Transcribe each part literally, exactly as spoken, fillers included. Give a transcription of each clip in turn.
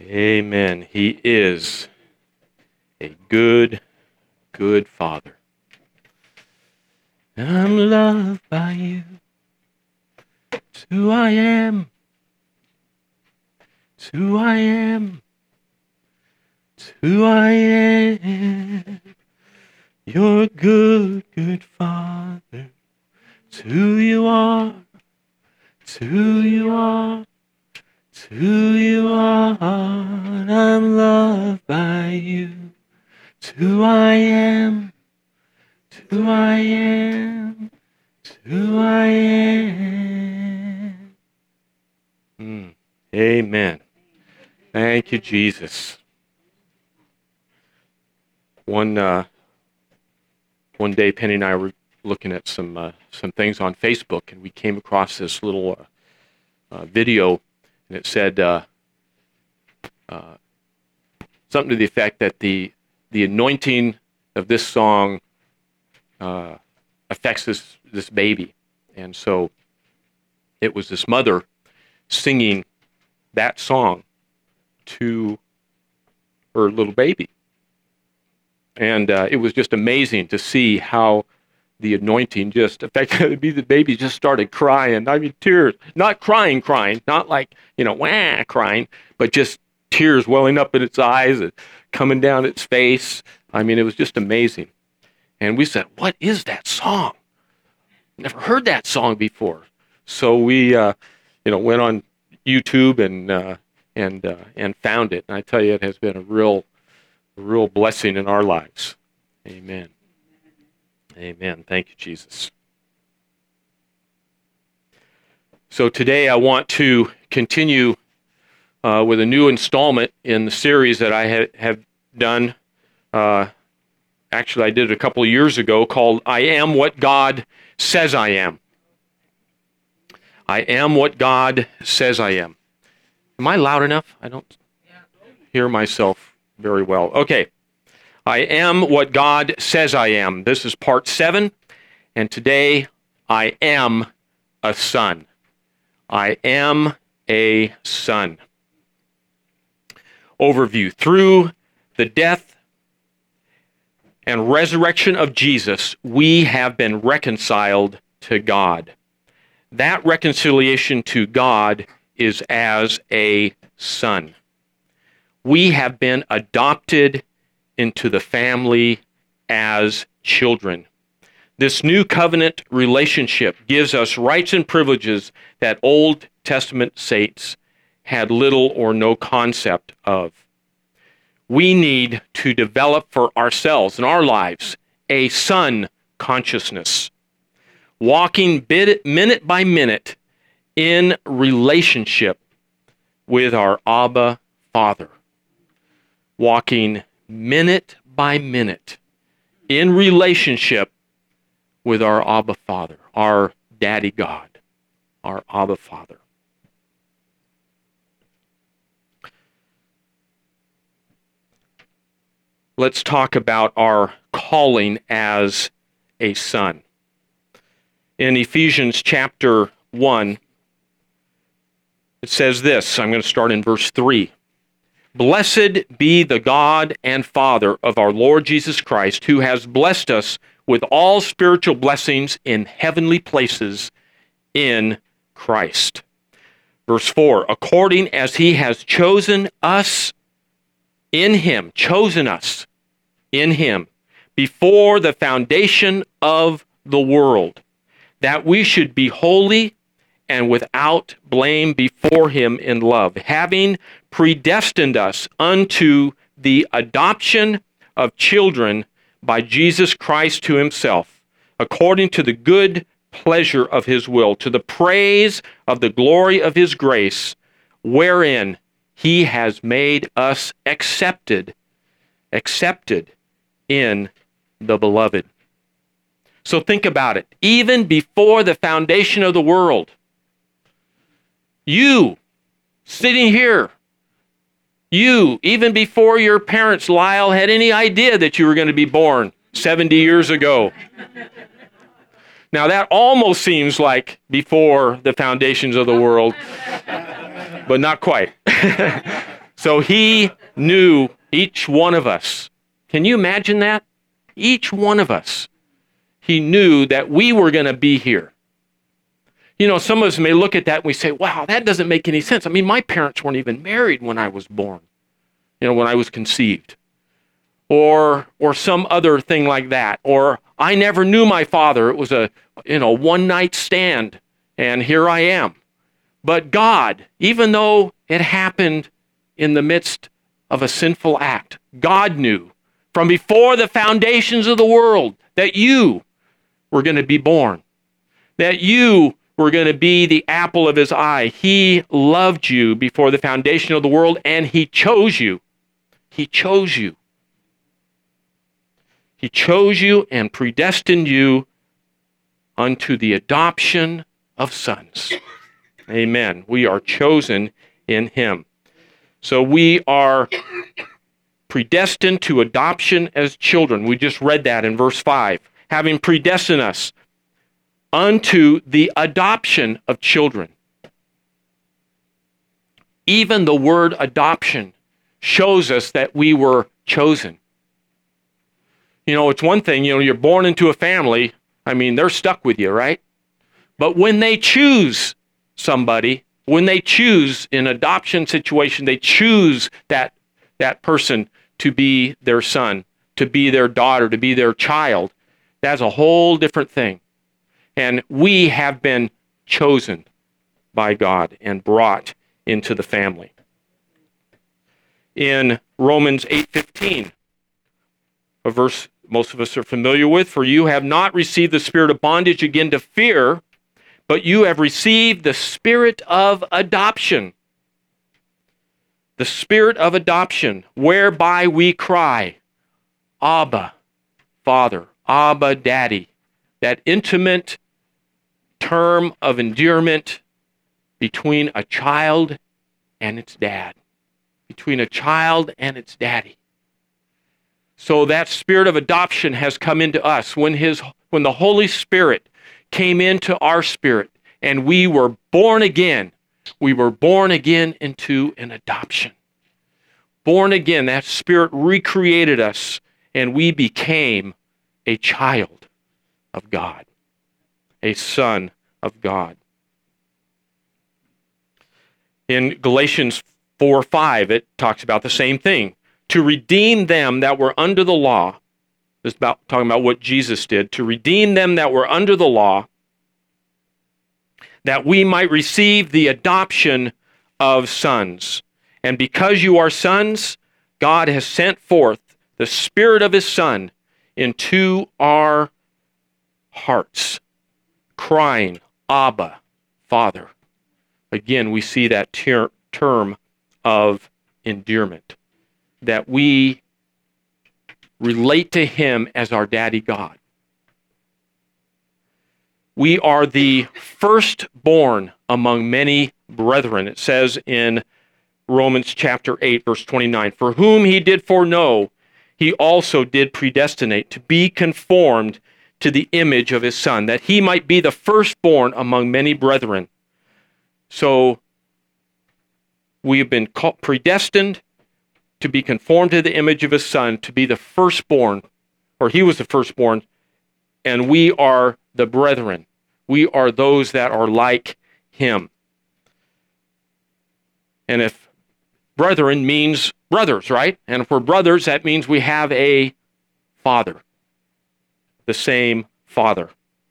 Amen. He is a good, good Father. I'm loved by you. It's who I am. It's who I am. It's who I am. You're a good, good Father. It's who you are. It's who you are. It's who you are. I'm loved by you. It's who I am. It's who I am. It's who I am. Mm. Amen. Thank you, Jesus. One uh, one day, Penny and I were looking at some uh, some things on Facebook, and we came across this little uh, uh, video, and it said uh, uh, something to the effect that the the anointing of this song uh, affects this this baby, and so it was this mother singing that song to her little baby. And uh, it was just amazing to see how the anointing just affected the baby. Just started crying. I mean, tears. Not crying, crying. Not like, you know, wah, crying, but just tears welling up in its eyes and coming down its face. I mean, it was just amazing. And we said, what is that song? Never heard that song before. So we, uh, you know, went on YouTube and uh, and uh, and found it. And I tell you, it has been a real A real blessing in our lives. Amen. Amen. Thank you, Jesus. So today I want to continue uh, with a new installment in the series that I ha- have done. Uh, actually, I did it a couple of years ago called I Am What God Says I Am. I am what God says I am. Am I loud enough? I don't hear myself very well. Okay. I am what God says I am. This is part seven. And today, I am a son. I am a son. Overview. Through the death and resurrection of Jesus, we have been reconciled to God. That reconciliation to God is as a son. We have been adopted into the family as children. This new covenant relationship gives us rights and privileges that Old Testament saints had little or no concept of. We need to develop for ourselves in our lives a son consciousness, walking bit, minute by minute in relationship with our Abba Father. Walking minute by minute in relationship with our Abba Father, our Daddy God, our Abba Father. Let's talk about our calling as a son. In Ephesians chapter one, it says this. I'm going to start in verse three. Blessed be the God and Father of our Lord Jesus Christ, who has blessed us with all spiritual blessings in heavenly places in Christ. Verse four, according as he has chosen us in him, chosen us in him, before the foundation of the world, that we should be holy and without blame before him in love, having predestined us unto the adoption of children by Jesus Christ to himself, according to the good pleasure of his will, to the praise of the glory of his grace, wherein he has made us accepted, accepted in the beloved. So think about it. Even before the foundation of the world, you, sitting here, you, even before your parents, Lyle, had any idea that you were going to be born seventy years ago. Now that almost seems like before the foundations of the world, but not quite. So he knew each one of us. Can you imagine that? Each one of us. He knew that we were going to be here. You know, some of us may look at that and we say, wow, that doesn't make any sense. I mean, my parents weren't even married when I was born, you know, when I was conceived. Or or some other thing like that. Or I never knew my father. It was a, you know, one-night stand, and here I am. But God, even though it happened in the midst of a sinful act, God knew from before the foundations of the world that you were going to be born, that you were going to be the apple of his eye. He loved you before the foundation of the world, and he chose you. He chose you. He chose you and predestined you unto the adoption of sons. Amen. We are chosen in him. So we are predestined to adoption as children. We just read that in verse five. Having predestined us unto the adoption of children. Even the word adoption shows us that we were chosen. You know, it's one thing, you know, you're born into a family. I mean, they're stuck with you, right? But when they choose somebody, when they choose in adoption situation, they choose that that person to be their son, to be their daughter, to be their child. That's a whole different thing. And we have been chosen by God and brought into the family. In Romans eight fifteen, a verse most of us are familiar with, for you have not received the spirit of bondage again to fear, but you have received the spirit of adoption. The spirit of adoption, whereby we cry, Abba, Father, Abba, Daddy. That intimate term of endearment between a child and its dad. Between a child and its daddy. So that spirit of adoption has come into us. When his, when the Holy Spirit came into our spirit and we were born again, we were born again into an adoption. Born again, that Spirit recreated us and we became a child of God, a son of God. In Galatians four five, it talks about the same thing. To redeem them that were under the law, this is about talking about what Jesus did, to redeem them that were under the law, that we might receive the adoption of sons. And because you are sons, God has sent forth the Spirit of his Son into our hearts, crying, Abba, Father. Again, we see that ter- term of endearment, that we relate to him as our daddy God. We are the firstborn among many brethren. It says in Romans chapter eight, verse twenty-nine, for whom he did foreknow, he also did predestinate to be conformed to the image of his Son, that he might be the firstborn among many brethren. So we have been called, predestined to be conformed to the image of his Son, to be the firstborn, or he was the firstborn, and we are the brethren. We are those that are like him. And if brethren means brothers, right? And if we're brothers, that means we have a father, the same Father.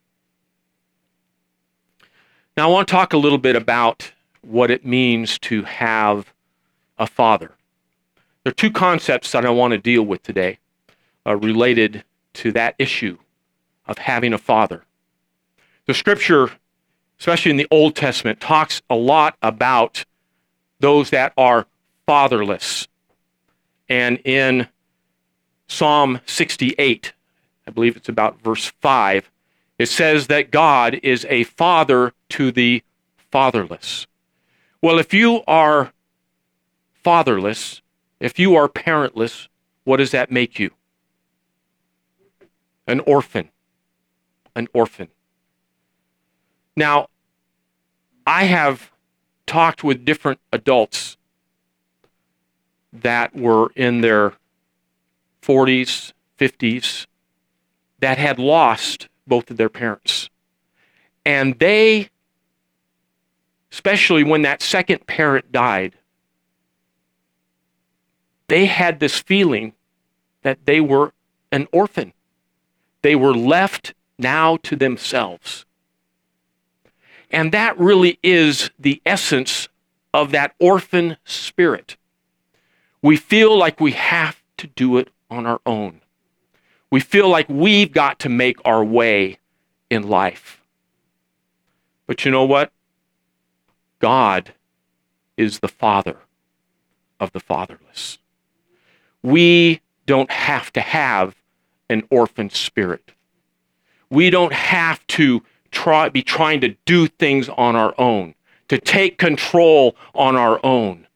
Now I want to talk a little bit about what it means to have a father. There are two concepts that I want to deal with today uh, related to that issue of having a father. The scripture, especially in the Old Testament, talks a lot about those that are fatherless. And in Psalm sixty-eight, I believe it's about verse five, it says that God is a father to the fatherless. Well, if you are fatherless, if you are parentless, what does that make you? An orphan. An orphan. Now, I have talked with different adults that were in their forties, fifties, that had lost both of their parents. And they, especially when that second parent died, they had this feeling that they were an orphan. They were left now to themselves. And that really is the essence of that orphan spirit. We feel like we have to do it on our own. We feel like we've got to make our way in life. But you know what? God is the Father of the fatherless. We don't have to have an orphan spirit. We don't have to try, be trying to do things on our own, to take control on our own.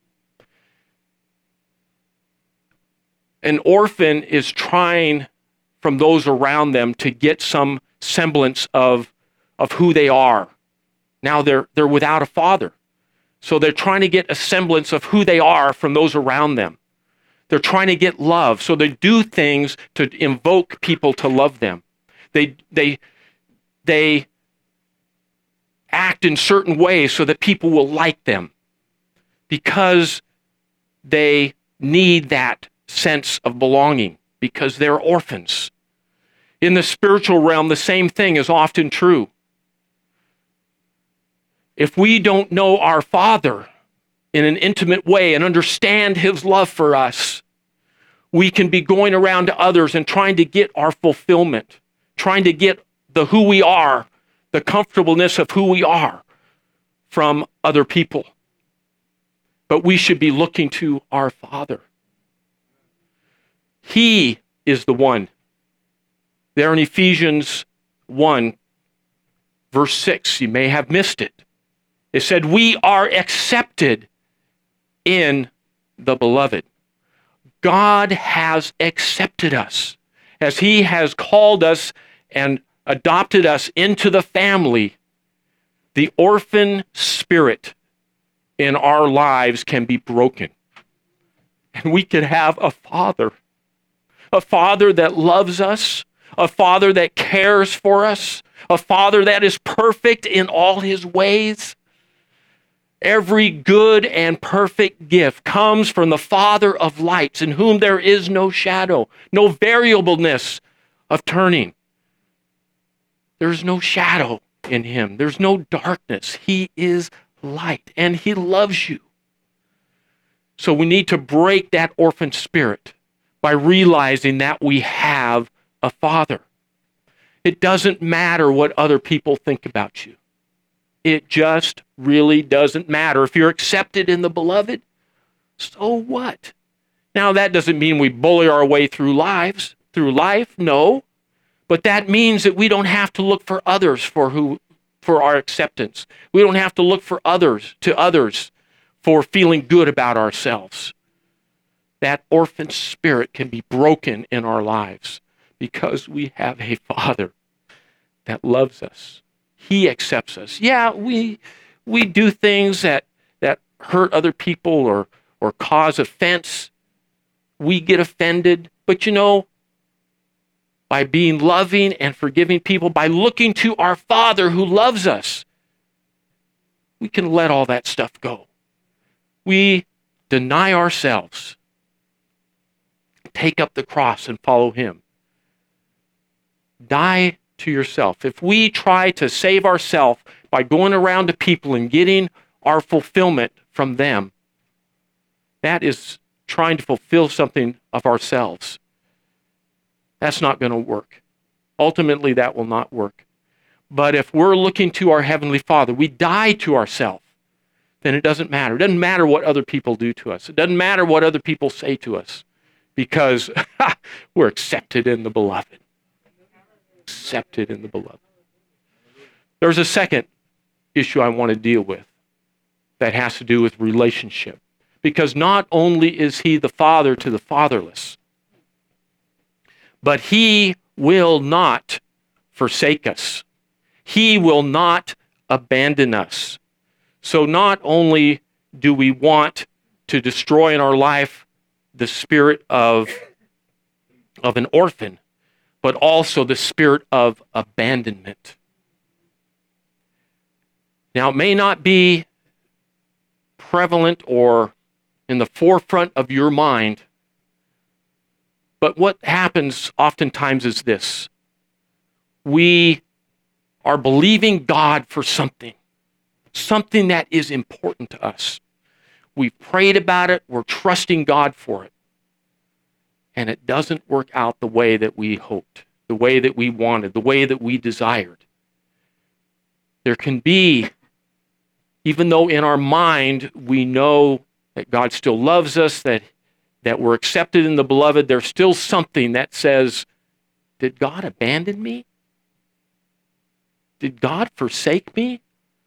An orphan is trying from those around them to get some semblance of, of who they are. Now they're, they're without a father. So they're trying to get a semblance of who they are from those around them. They're trying to get love. So they do things to invoke people to love them. They, they, they act in certain ways so that people will like them because they need that sense of belonging, because they're orphans. In the spiritual realm, the same thing is often true. If we don't know our Father in an intimate way and understand His love for us, we can be going around to others and trying to get our fulfillment, trying to get the who we are, the comfortableness of who we are from other people. But we should be looking to our Father. He is the one. There in Ephesians one, verse six, you may have missed it. It said, we are accepted in the beloved. God has accepted us as He has called us and adopted us into the family. The orphan spirit in our lives can be broken. And we can have a Father, a Father that loves us, a Father that cares for us, a Father that is perfect in all His ways. Every good and perfect gift comes from the Father of lights, in whom there is no shadow, no variableness of turning. There's no shadow in Him. There's no darkness. He is light, and He loves you. So we need to break that orphan spirit by realizing that we have a Father. It doesn't matter what other people think about you. It just really doesn't matter. If you're accepted in the beloved, so what? Now, that doesn't mean we bully our way through lives, through life, no. But that means that we don't have to look for others for who, for our acceptance. We don't have to look for others, to others, for feeling good about ourselves. That orphan spirit can be broken in our lives because we have a Father that loves us. He accepts us. Yeah, we we do things that, that hurt other people or, or cause offense. We get offended. But you know, by being loving and forgiving people, by looking to our Father who loves us, we can let all that stuff go. We deny ourselves, take up the cross and follow Him. Die to yourself. If we try to save ourselves by going around to people and getting our fulfillment from them, that is trying to fulfill something of ourselves. That's not going to work. Ultimately, that will not work. But if we're looking to our Heavenly Father, we die to ourselves, then it doesn't matter. It doesn't matter what other people do to us. It doesn't matter what other people say to us, because we're accepted in the beloved. Accepted in the beloved. There's a second issue I want to deal with that has to do with relationship. Because not only is He the Father to the fatherless, but He will not forsake us. He will not abandon us. So not only do we want to destroy in our life the spirit of, of an orphan, but also the spirit of abandonment. Now, it may not be prevalent or in the forefront of your mind, but what happens oftentimes is this. We are believing God for something, something that is important to us. We've prayed about it, we're trusting God for it, and it doesn't work out the way that we hoped, the way that we wanted, the way that we desired. There can be, even though in our mind we know that God still loves us, that, that we're accepted in the beloved, there's still something that says, did God abandon me? Did God forsake me?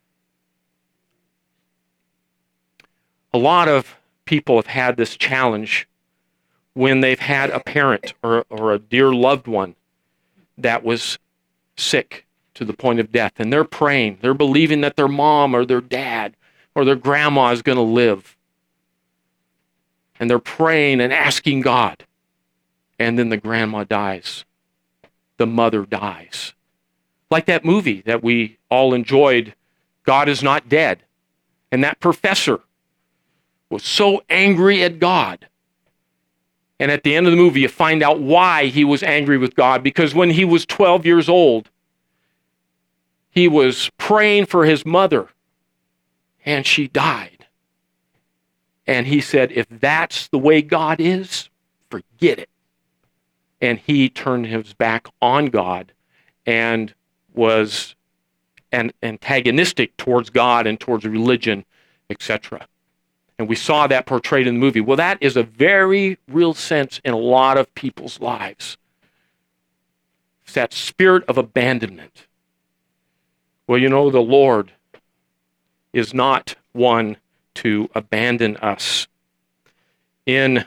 A lot of people have had this challenge when they've had a parent or, or a dear loved one that was sick to the point of death, and they're praying, they're believing that their mom or their dad or their grandma is going to live. And they're praying and asking God, and then the grandma dies. The mother dies. Like that movie that we all enjoyed, God Is Not Dead. And that professor was so angry at God. And at the end of the movie, you find out why he was angry with God. Because when he was twelve years old, he was praying for his mother, and she died. And he said, if that's the way God is, forget it. And he turned his back on God and was an antagonistic towards God and towards religion, et cetera. And we saw that portrayed in the movie. Well, that is a very real sense in a lot of people's lives. It's that spirit of abandonment. Well, you know, the Lord is not one to abandon us. In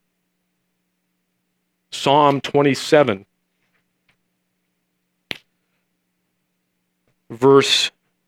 Psalm twenty-seven, verse,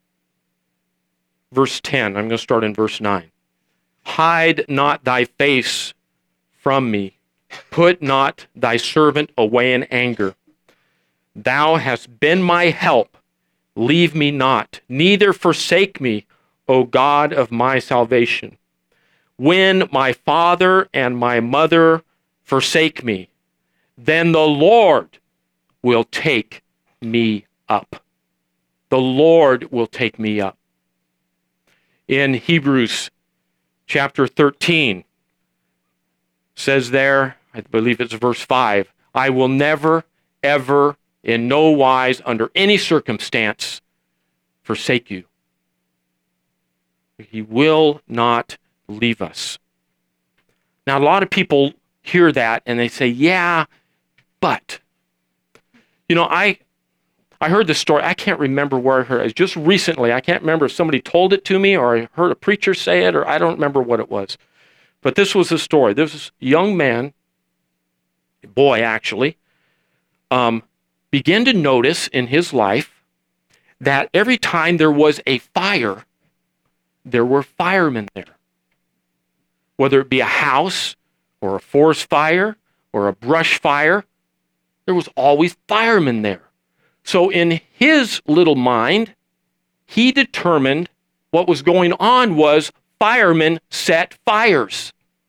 verse ten, I'm going to start in verse nine. Hide not thy face from me. Put not thy servant away in anger. Thou hast been my help. Leave me not, neither forsake me, O God of my salvation. When my father and my mother forsake me, then the Lord will take me up. The Lord will take me up. In Hebrews chapter thirteen, says there, I believe it's verse five, I will never, ever, in no wise, under any circumstance, forsake you. He will not leave us. Now, a lot of people hear that and they say, yeah, but, you know, I I heard this story. I can't remember where I heard it. It was just recently. I can't remember if somebody told it to me or I heard a preacher say it, or I don't remember what it was. But this was the story. This was a young man, a boy actually, um, began to notice in his life that every time there was a fire, there were firemen there. Whether it be a house or a forest fire or a brush fire, there was always firemen there. So in his little mind, he determined what was going on was firemen set fires.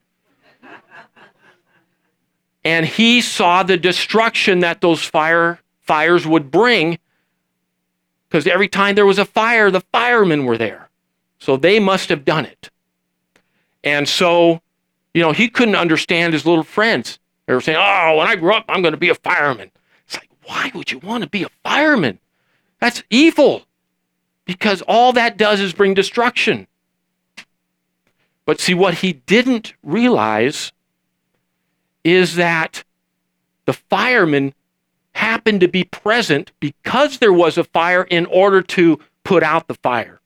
And he saw the destruction that those fire fires would bring, because every time there was a fire, the firemen were there. So they must have done it. And so, you know, he couldn't understand his little friends. They were saying, oh, when I grow up, I'm going to be a fireman. It's like, why would you want to be a fireman? That's evil. Because all that does is bring destruction. But see, what he didn't realize is that the firemen happened to be present because there was a fire in order to put out the fire.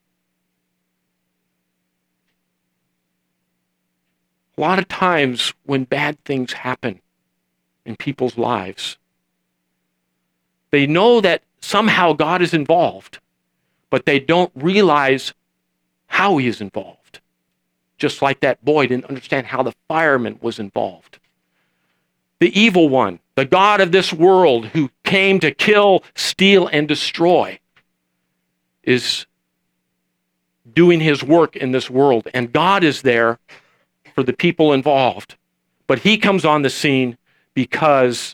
A lot of times when bad things happen in people's lives, they know that somehow God is involved, but they don't realize how he is involved. just like that boy didn't understand how the fireman was involved. The evil one, the god of this world who came to kill, steal, and destroy, is doing his work in this world. And God is there for the people involved. But he comes on the scene because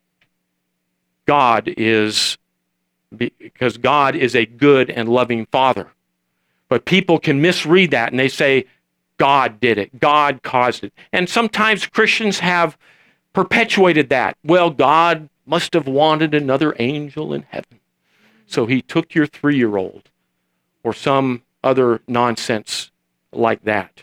God is, because God is a good and loving Father. But people can misread that and they say, God did it. God caused it. And sometimes Christians have perpetuated that. Well, God must have wanted another angel in heaven, so he took your three-year-old, or some other nonsense like that.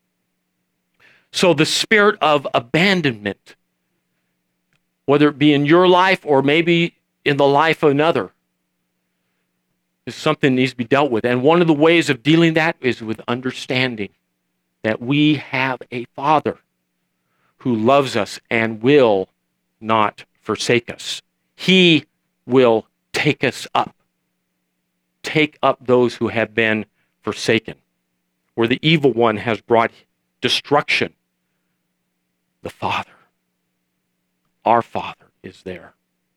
So the spirit of abandonment, whether it be in your life or maybe in the life of another, is something that needs to be dealt with. And one of the ways of dealing that is with understanding that we have a Father who loves us and will not forsake us. He will take us up. Take up those who have been forsaken. Where the evil one has brought destruction, the Father, our Father, is there.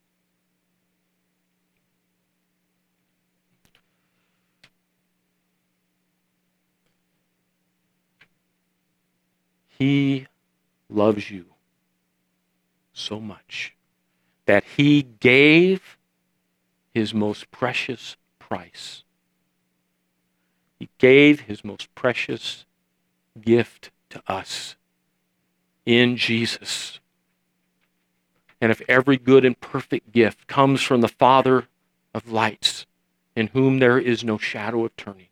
He loves you so much that he gave his most precious price. He gave his most precious gift to us in Jesus. And if every good and perfect gift comes from the Father of lights, in whom there is no shadow of turning,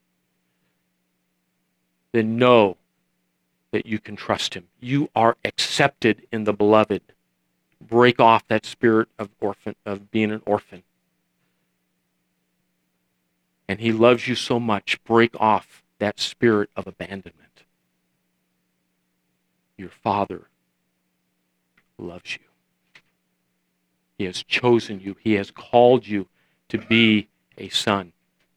then know that you can trust him. You are accepted in the beloved. Break off that spirit of orphan, of being an orphan. And he loves you so much. Break off that spirit of abandonment. Your Father loves you. He has chosen you. He has called you to be a son.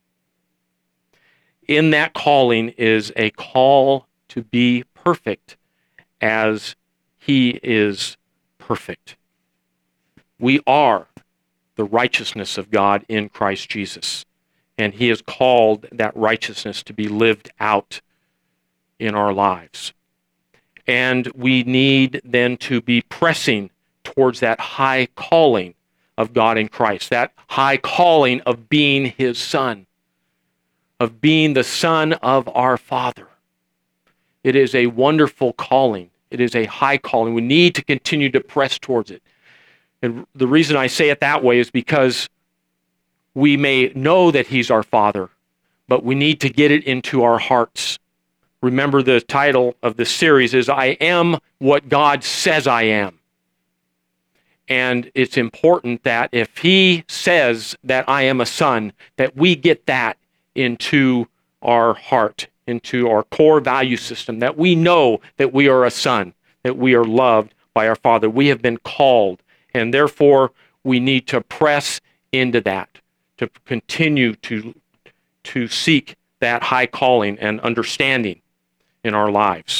In that calling is a call to be perfect as he is perfect. We are the righteousness of God in Christ Jesus. And he has called that righteousness to be lived out in our lives. And we need then to be pressing towards that high calling of God in Christ, that high calling of being his son, of being the son of our Father. It is a wonderful calling. It is a high calling. We need to continue to press towards it. And the reason I say it that way is because we may know that he's our Father, but we need to get it into our hearts. Remember, the title of this series is I Am What God Says I Am. And it's important that if he says that I am a son, that we get that into our heart, into our core value system, that we know that we are a son, that we are loved by our Father. We have been called, and therefore we need to press into that, to continue to, to seek that high calling and understanding in our lives.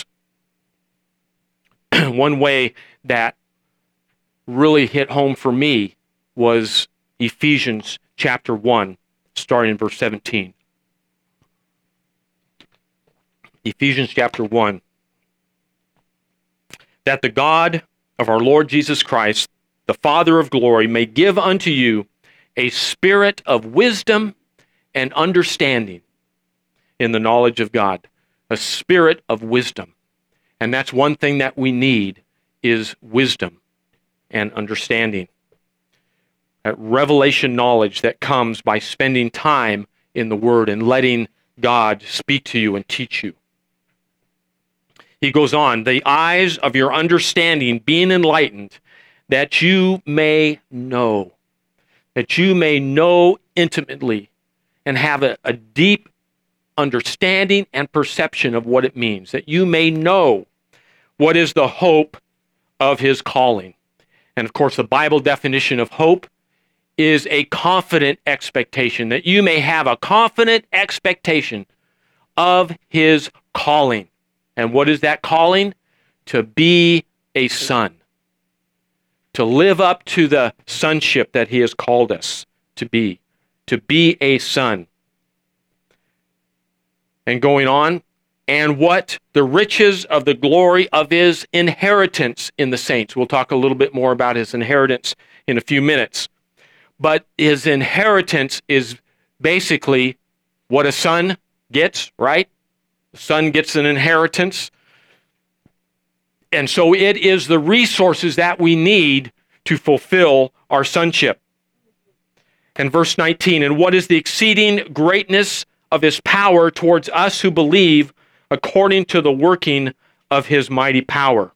One way that really hit home for me was Ephesians chapter one, starting in verse seventeen. Ephesians chapter one. That the God of our Lord Jesus Christ, the Father of glory, may give unto you a spirit of wisdom and understanding in the knowledge of God. A spirit of wisdom. And that's one thing that we need, is wisdom and understanding. That revelation knowledge that comes by spending time in the Word and letting God speak to you and teach you. He goes on, the eyes of your understanding being enlightened, that you may know, that you may know intimately and have a, a deep understanding and perception of what it means, that you may know what is the hope of his calling. And of course, the Bible definition of hope is a confident expectation, that you may have a confident expectation of his calling. And what is that calling? To be a son. To live up to the sonship that he has called us to be. To be a son. And going on, and what the riches of the glory of his inheritance in the saints. We'll talk a little bit more about his inheritance in a few minutes. But his inheritance is basically what a son gets, right? The son gets an inheritance. And so it is the resources that we need to fulfill our sonship. And verse nineteen, and what is the exceeding greatness of his power towards us who believe, according to the working of his mighty power.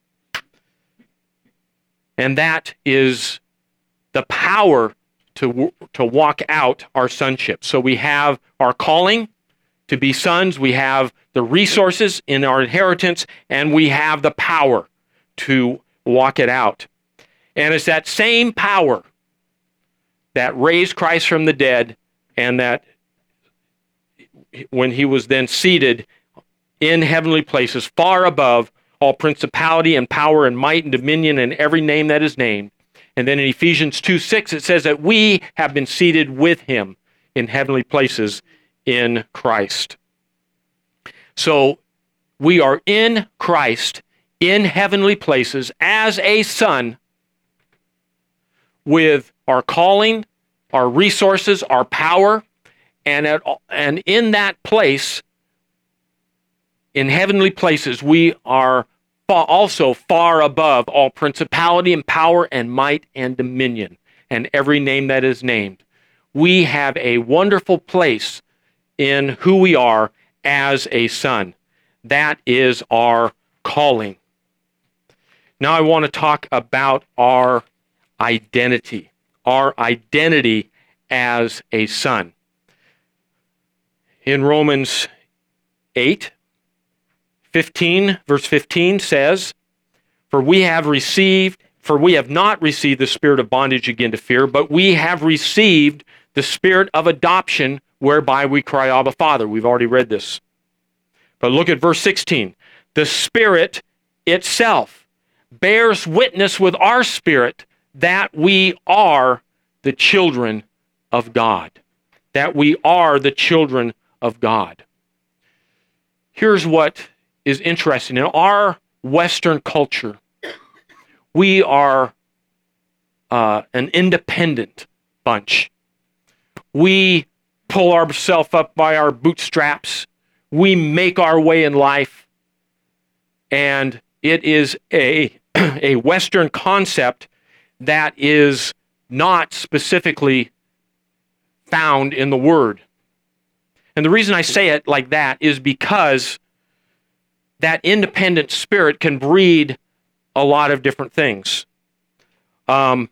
And that is the power to, to walk out our sonship. So we have our calling to be sons, we have the resources in our inheritance, and we have the power to walk it out. And it's that same power that raised Christ from the dead, and that when he was then seated in heavenly places, far above all principality and power and might and dominion and every name that is named. And then in Ephesians two six, it says that we have been seated with him in heavenly places in Christ. So we are in Christ, in heavenly places, as a son, with our calling, our resources, our power, and at, and in that place, in heavenly places, we are also far above all principality and power and might and dominion and every name that is named. We have a wonderful place in who we are as a son. That is our calling. Now I want to talk about our identity, our identity as a son. In Romans eight, fifteen, verse fifteen says, For we have received, for we have not received the spirit of bondage again to fear, but we have received the spirit of adoption, whereby we cry, Abba, Father. We've already read this. But look at verse sixteen. The Spirit itself bears witness with our spirit that we are the children of God. That we are the children of God. Here's what is interesting. In our Western culture, we are uh, an independent bunch. We pull ourselves up by our bootstraps. We make our way in life. And it is a, a Western concept that is not specifically found in the Word. And the reason I say it like that is because that independent spirit can breed a lot of different things. Um,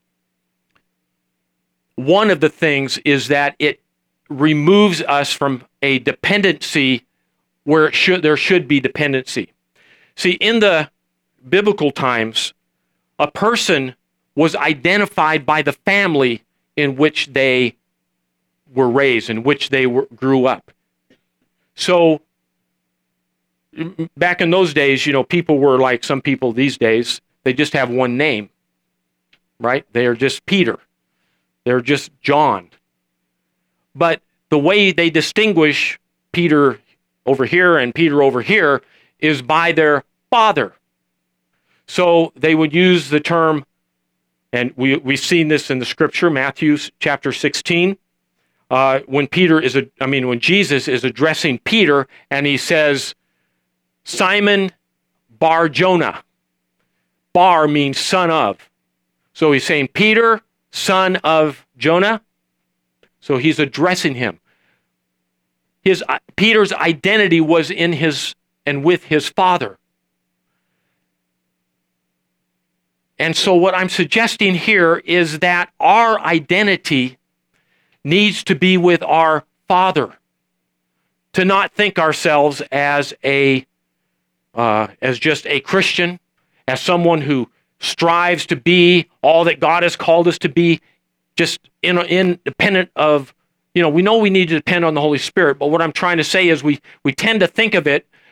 one of the things is that it removes us from a dependency where it should there should be dependency. See, in the biblical times, a person was identified by the family in which they were raised, in which they were, grew up. So back in those days, you know, people were like some people these days, they just have one name, right? They are just Peter. They're just John. But the way they distinguish Peter over here and Peter over here is by their father. So they would use the term, and we, we've seen this in the scripture, Matthew chapter sixteen, uh, when Peter is, a, I mean, when Jesus is addressing Peter, and he says, Simon Bar-Jonah. Bar means son of. So he's saying, Peter, son of Jonah. So he's addressing him. His uh, Peter's identity was in his and with his father. And so what I'm suggesting here is that our identity needs to be with our Father. To not think ourselves as a uh, as just a Christian, as someone who strives to be all that God has called us to be, just in, independent of, you know, we know we need to depend on the Holy Spirit, but what I'm trying to say is we, we tend to think of it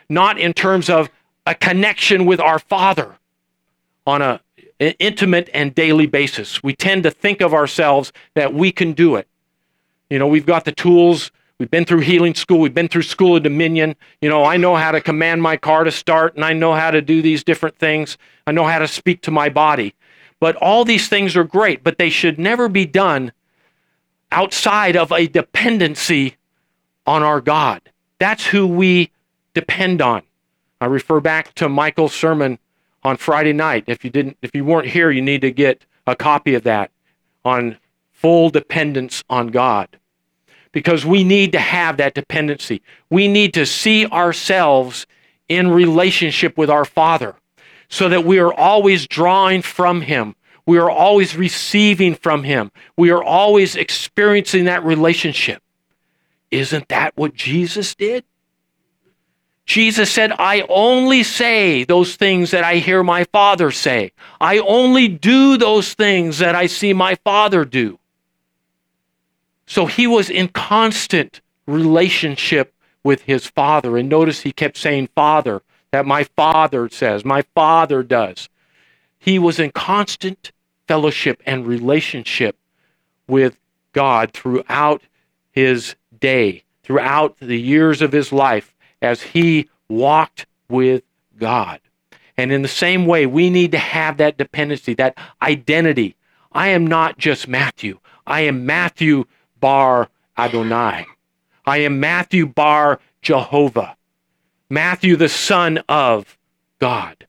not in terms of a connection with our Father on a, an intimate and daily basis. We tend to think of ourselves that we can do it. You know, we've got the tools. We've been through healing school. We've been through School of Dominion. You know, I know how to command my car to start, and I know how to do these different things. I know how to speak to my body. But all these things are great, but they should never be done outside of a dependency on our God. That's who we depend on. I refer back to Michael's sermon on Friday night. If you didn't, if you weren't here, you need to get a copy of that on full dependence on God. Because we need to have that dependency. We need to see ourselves in relationship with our Father so that we are always drawing from Him. We are always receiving from Him. We are always experiencing that relationship. Isn't that what Jesus did? Jesus said, I only say those things that I hear my Father say. I only do those things that I see my Father do. So he was in constant relationship with his Father. And notice he kept saying, Father, that my Father says, my Father does. He was in constant fellowship and relationship with God throughout his day, throughout the years of his life, as he walked with God. And in the same way, we need to have that dependency, that identity. I am not just Matthew. I am Matthew bar Adonai. I am Matthew bar Jehovah. Matthew, the Son of God.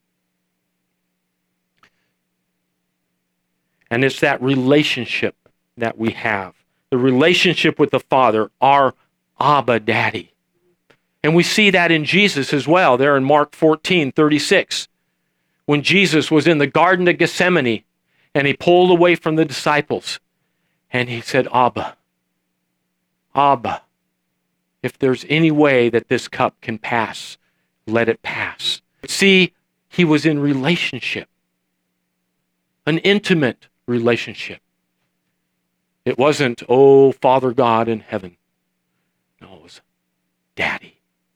And it's that relationship that we have. The relationship with the Father, our Abba Daddy. And we see that in Jesus as well, there in Mark fourteen thirty-six. When Jesus was in the Garden of Gethsemane and he pulled away from the disciples and he said, Abba, Abba, if there's any way that this cup can pass, let it pass. See, he was in relationship, an intimate relationship. It wasn't, oh, Father God in heaven. No, it was Daddy.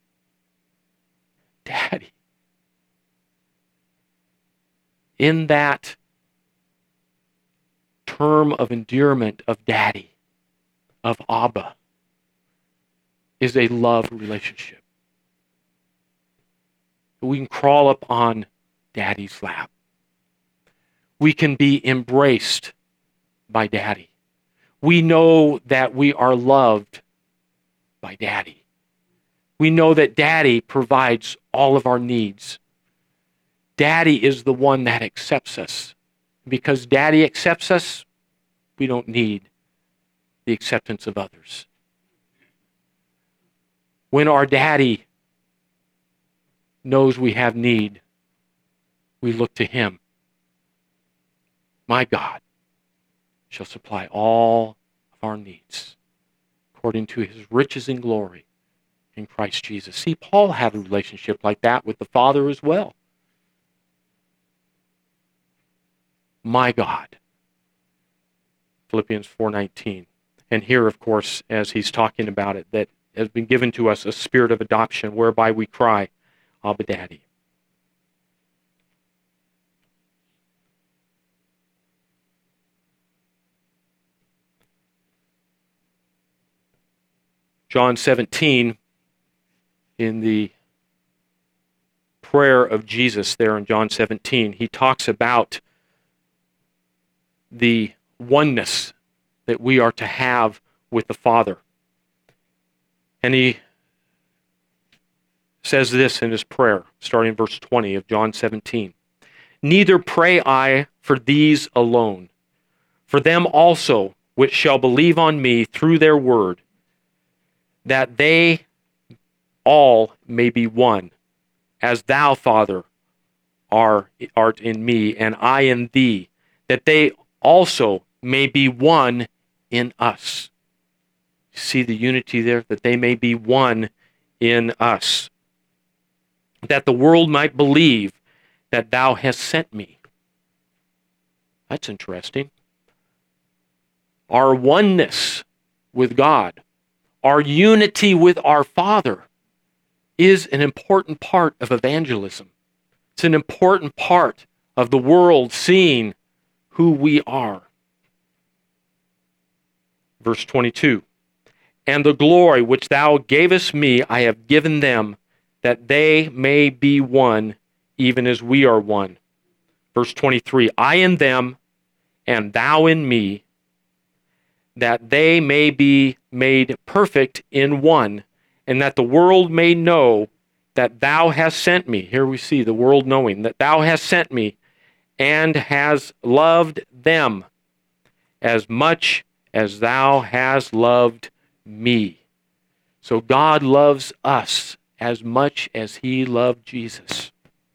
Daddy. In that term of endearment of Daddy, of Abba, is a love relationship. We can crawl up on Daddy's lap. We can be embraced by Daddy. We know that we are loved by Daddy. We know that Daddy provides all of our needs. Daddy is the one that accepts us. Because Daddy accepts us, we don't need the acceptance of others. When our Daddy knows we have need, we look to Him. My God shall supply all of our needs according to His riches and glory in Christ Jesus. See, Paul had a relationship like that with the Father as well. My God. Philippians four nineteen. And here, of course, as he's talking about it, that has been given to us a spirit of adoption whereby we cry, Abba Daddy. John seventeen, in the prayer of Jesus there in John seventeen, he talks about the oneness that we are to have with the Father. And he says this in his prayer, starting in verse twenty of John seventeen. Neither pray I for these alone, for them also which shall believe on me through their word, that they all may be one, as thou, Father, are, art in me, and I in thee, that they also may be one in us. See the unity there? That they may be one in us. That the world might believe that thou hast sent me. That's interesting. Our oneness with God, our unity with our Father, is an important part of evangelism. It's an important part of the world seeing who we are. Verse twenty-two, and the glory which thou gavest me, I have given them, that they may be one, even as we are one. Verse twenty-three, I in them, and thou in me, that they may be made perfect in one, and that the world may know that thou hast sent me. Here we see the world knowing that thou hast sent me, and has loved them as much as thou hast loved me. So God loves us as much as he loved Jesus.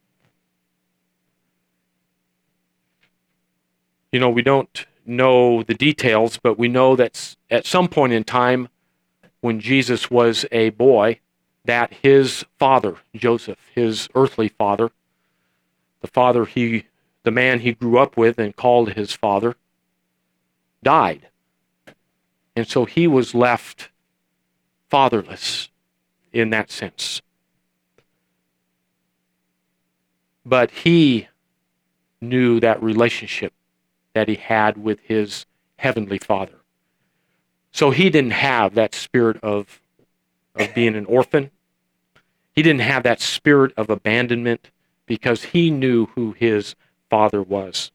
You know, we don't know the details, but we know that at some point in time when Jesus was a boy, that his father, Joseph, his earthly father, the father he, the man he grew up with and called his father, died. And so he was left fatherless in that sense. But he knew that relationship that he had with his heavenly Father. So he didn't have that spirit of, of being an orphan. He didn't have that spirit of abandonment because he knew who his Father was.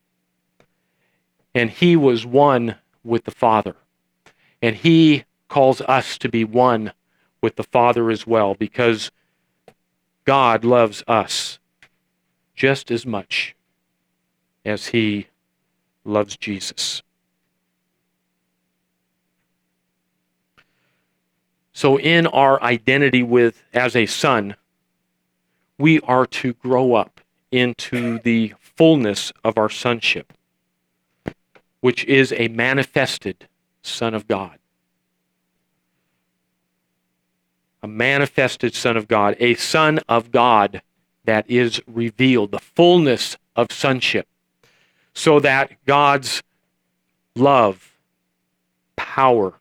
And he was one with the Father. And he calls us to be one with the Father as well, because God loves us just as much as he loves Jesus. So in our identity with as a son, we are to grow up into the fullness of our sonship, which is a manifested Son of God. A manifested Son of God, a Son of God that is revealed, the fullness of sonship, so that God's love, power,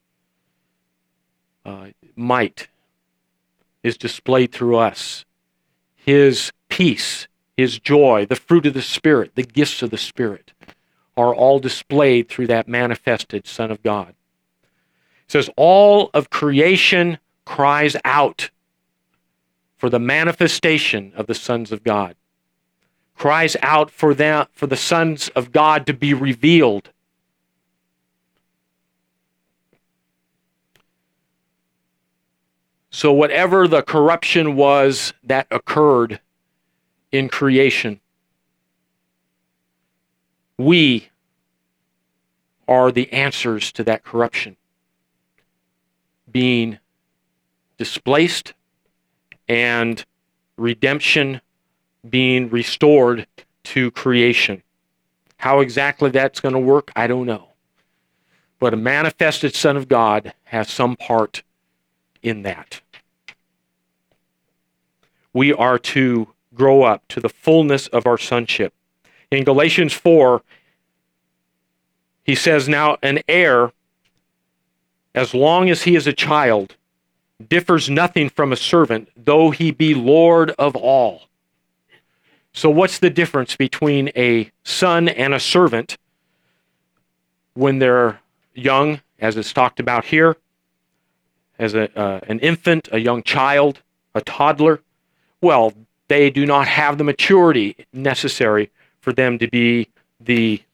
uh, might is displayed through us. His peace, his joy, the fruit of the Spirit, the gifts of the Spirit are all displayed through that manifested Son of God. It says, all of creation cries out for the manifestation of the sons of God. Cries out for them, for the sons of God to be revealed. So whatever the corruption was that occurred in creation, we are the answers to that corruption, being displaced and redemption being restored to creation. How exactly that's going to work, I don't know. But a manifested Son of God has some part in that. We are to grow up to the fullness of our sonship. In Galatians four, he says, now an heir, as long as he is a child, differs nothing from a servant, though he be Lord of all. So what's the difference between a son and a servant when they're young, as it's talked about here, as a, uh, an infant, a young child, a toddler? Well, they do not have the maturity necessary for them to be the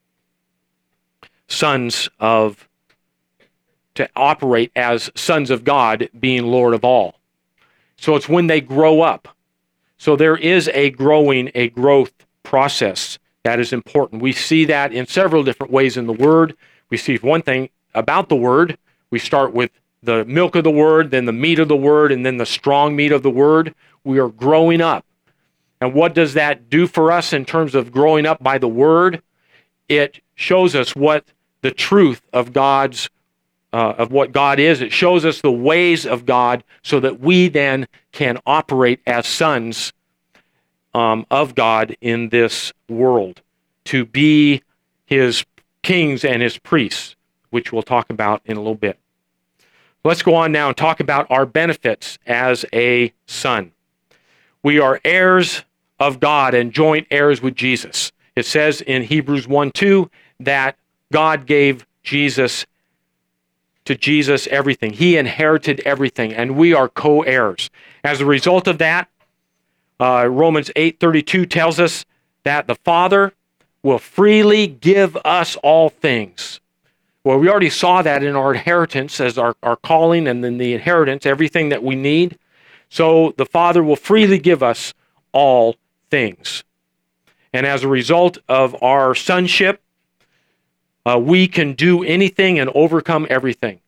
sons of, to operate as sons of God, being Lord of all. So it's when they grow up. So there is a growing, a growth process that is important. We see that in several different ways in the Word. We see one thing about the Word. We start with the milk of the Word, then the meat of the Word, and then the strong meat of the Word. We are growing up. And what does that do for us in terms of growing up by the Word? It shows us what the truth of God's, uh, of what God is. It shows us the ways of God so that we then can operate as sons um, of God in this world, to be his kings and his priests, which we'll talk about in a little bit. Let's go on now and talk about our benefits as a son. We are heirs of God and joint heirs with Jesus. It says in Hebrews one two that God gave Jesus to Jesus everything. He inherited everything, and we are co-heirs. As a result of that, uh, Romans eight thirty-two tells us that the Father will freely give us all things. Well, we already saw that in our inheritance as our, our calling, and then the inheritance, everything that we need. So the Father will freely give us all things. And as a result of our sonship, uh, we can do anything and overcome everything.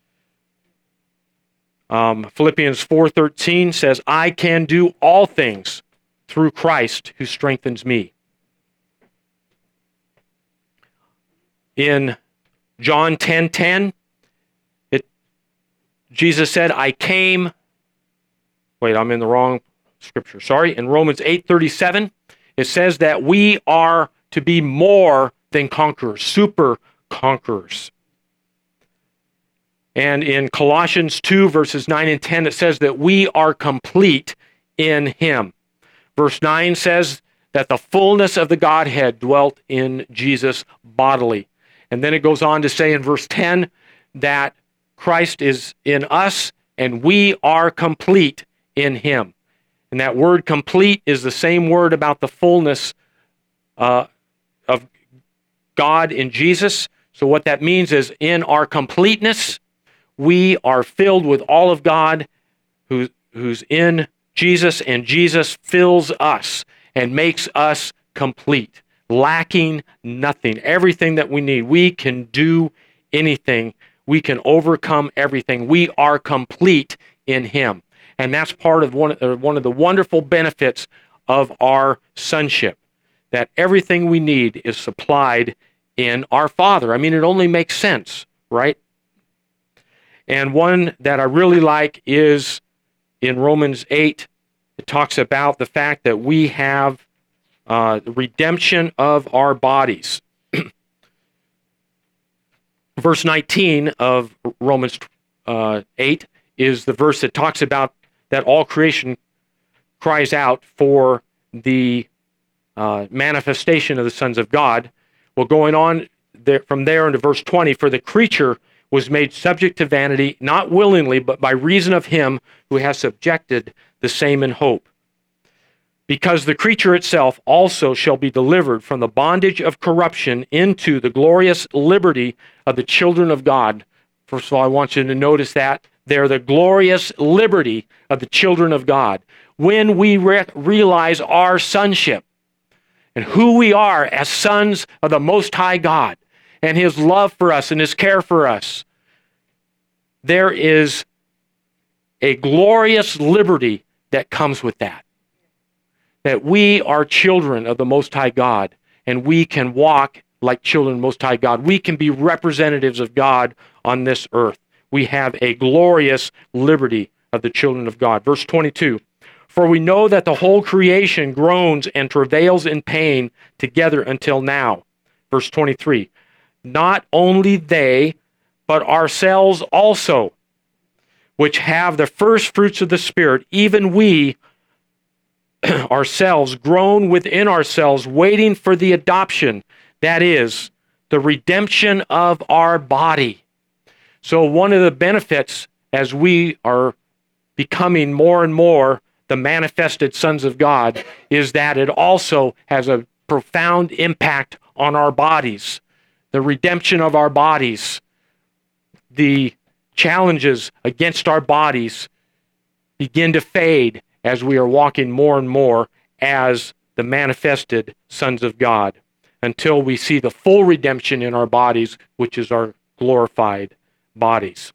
Um, Philippians four thirteen says, I can do all things through Christ who strengthens me. In John ten ten, it, Jesus said, I came, wait, I'm in the wrong scripture, sorry. In Romans eight thirty-seven, it says that we are to be more than conquerors, super conquerors. And in Colossians two, verses nine and ten, it says that we are complete in him. Verse nine says that the fullness of the Godhead dwelt in Jesus bodily. And then it goes on to say in verse ten that Christ is in us and we are complete in him. And that word complete is the same word about the fullness uh, of God in Jesus. So what that means is in our completeness, we are filled with all of God who, who's in Jesus, and Jesus fills us and makes us complete, lacking nothing, everything that we need. We can do anything. We can overcome everything. We are complete in him. And that's part of one, uh, one of the wonderful benefits of our sonship, that everything we need is supplied in our Father. I mean, it only makes sense, right? And one that I really like is in Romans eight. It talks about the fact that we have uh, the redemption of our bodies. Verse nineteen of Romans uh, eight is the verse that talks about that all creation cries out for the uh, manifestation of the sons of God. Well, going on there, from there into verse twenty, for the creature was made subject to vanity, not willingly, but by reason of him who has subjected the same in hope. Because the creature itself also shall be delivered from the bondage of corruption into the glorious liberty of the children of God. First of all, I want you to notice that they're the glorious liberty of the children of God. When we re- realize our sonship and who we are as sons of the Most High God, and his love for us and his care for us, there is a glorious liberty that comes with that. That we are children of the Most High God, and we can walk like children of the Most High God. We can be representatives of God on this earth. We have a glorious liberty of the children of God. Verse twenty-two, for we know that the whole creation groans and travails in pain together until now. Verse twenty-three, not only they, but ourselves also, which have the first fruits of the Spirit, even we ourselves groan within ourselves, waiting for the adoption, that is, the redemption of our body. So one of the benefits as we are becoming more and more the manifested sons of God is that it also has a profound impact on our bodies. The redemption of our bodies, the challenges against our bodies begin to fade as we are walking more and more as the manifested sons of God, until we see the full redemption in our bodies, which is our glorified bodies.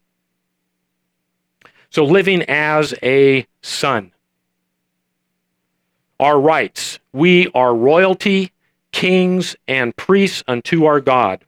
So living as a son. Our rights. We are royalty, kings, and priests unto our God.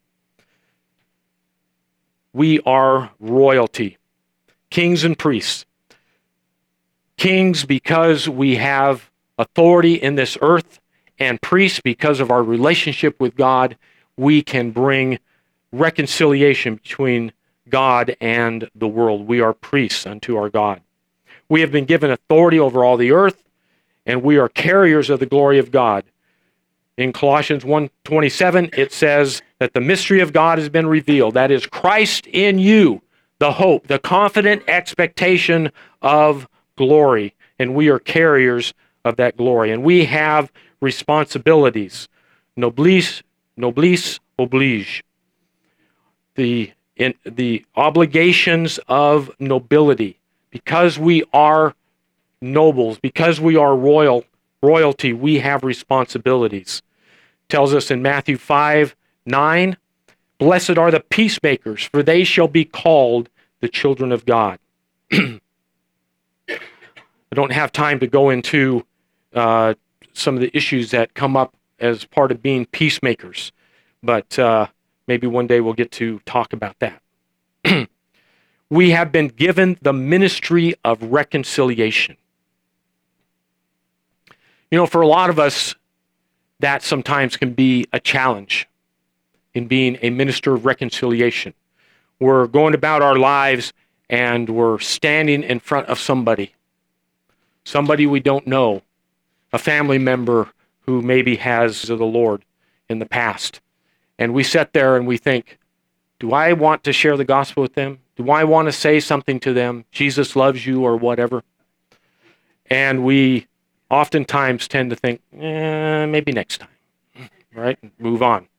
We are royalty, kings and priests. Kings because we have authority in this earth, and priests because of our relationship with God. We can bring reconciliation between God and the world. We are priests unto our God. We have been given authority over all the earth, and we are carriers of the glory of God. In Colossians one twenty-seven, it says that the mystery of God has been revealed. That is Christ in you, the hope, the confident expectation of glory. And we are carriers of that glory. And we have responsibilities. Noblesse, noblesse oblige. The, in, the obligations of nobility. Because we are nobles, because we are royal, royalty, we have responsibilities. Tells us in Matthew five nine, blessed are the peacemakers, for they shall be called the children of God. I don't have time to go into uh, some of the issues that come up as part of being peacemakers, but uh, maybe one day we'll get to talk about that. We have been given the ministry of reconciliation. You know, for a lot of us, that sometimes can be a challenge in being a minister of reconciliation. We're going about our lives and we're standing in front of somebody, somebody we don't know, a family member who maybe has the Lord in the past. And we sit there and we think, do I want to share the gospel with them? Do I want to say something to them? Jesus loves you or whatever. And we oftentimes tend to think, eh, maybe next time, right? Move on.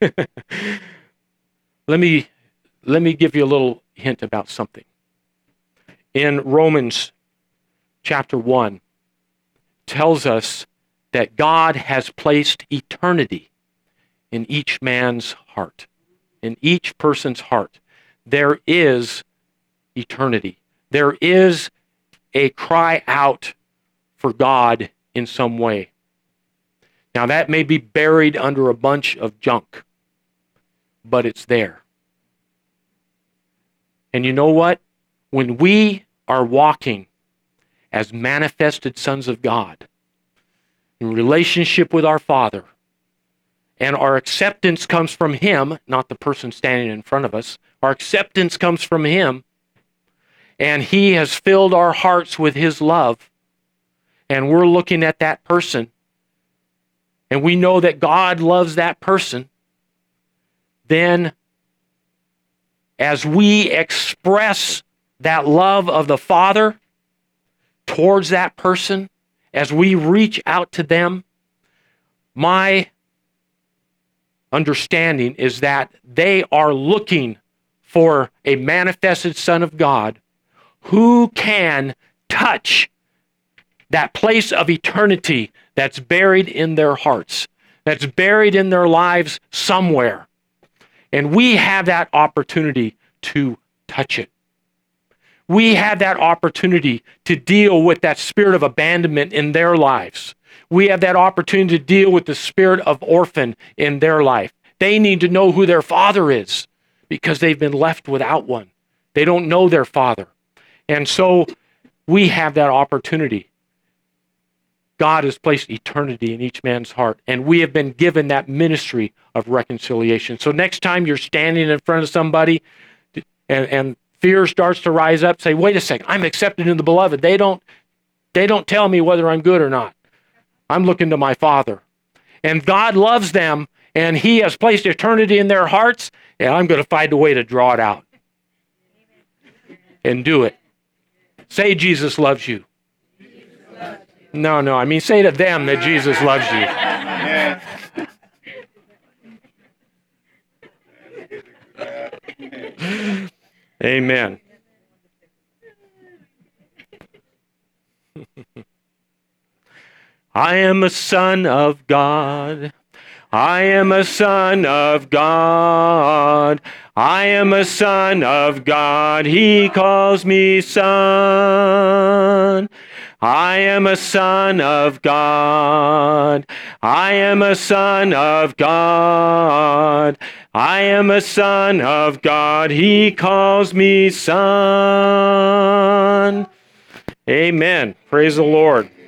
let me let me give you a little hint about something. In Romans chapter one, tells us that God has placed eternity in each man's heart, in each person's heart. There is eternity. There is a cry out for God in some way. Now that may be buried under a bunch of junk, but it's there. And you know what? When we are walking as manifested sons of God, in relationship with our Father, and our acceptance comes from Him, not the person standing in front of us, our acceptance comes from Him, and He has filled our hearts with His love, and we're looking at that person, and we know that God loves that person, then as we express that love of the Father towards that person, as we reach out to them, my understanding is that they are looking for a manifested Son of God who can touch that place of eternity that's buried in their hearts, that's buried in their lives somewhere. And we have that opportunity to touch it. We have that opportunity to deal with that spirit of abandonment in their lives. We have that opportunity to deal with the spirit of orphan in their life. They need to know who their father is because they've been left without one. They don't know their father. And so we have that opportunity. God has placed eternity in each man's heart, and we have been given that ministry of reconciliation. So next time you're standing in front of somebody and, and fear starts to rise up, say, wait a second, I'm accepted in the beloved. They don't, they don't tell me whether I'm good or not. I'm looking to my Father. And God loves them, and He has placed eternity in their hearts, and I'm going to find a way to draw it out. And do it. Say Jesus loves you. No, no, I mean say to them that Jesus loves you. Amen. I am a son of God. I am a son of God. I am a son of God. He calls me son. I am a son of God. I am a son of God. I am a son of God. He calls me son. Amen. Praise the Lord.